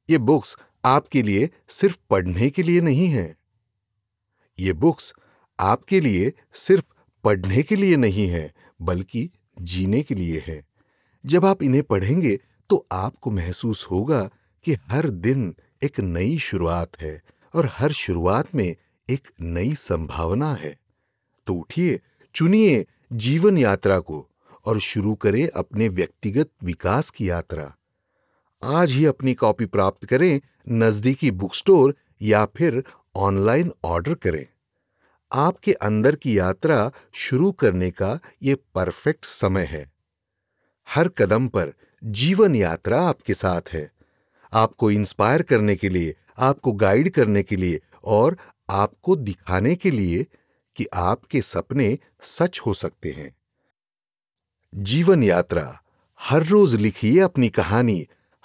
ये बुक्स आपके लिए सिर्फ पढ़ने के लिए नहीं है। ये बुक्स आपके लिए सिर्फ पढ़ने के लिए नहीं है, बल्कि जीने के लिए है। जब आप इन्हें पढ़ेंगे तो आपको महसूस होगा कि हर दिन एक नई शुरुआत है और हर शुरुआत में एक नई संभावना है। तो उठिए, चुनिए जीवन यात्रा को और शुरू करें अपने व्यक्तिगत विकास की यात्रा। आज ही अपनी कॉपी प्राप्त करें, नजदीकी बुक स्टोर या फिर ऑनलाइन ऑर्डर करें। आपके अंदर की यात्रा शुरू करने का यह परफेक्ट समय है। हर कदम पर जीवन यात्रा आपके साथ है, आपको इंस्पायर करने के लिए, आपको गाइड करने के लिए और आपको दिखाने के लिए कि आपके सपने सच हो सकते हैं। जीवन यात्रा। हर रोज लिखिए अपनी कहानी,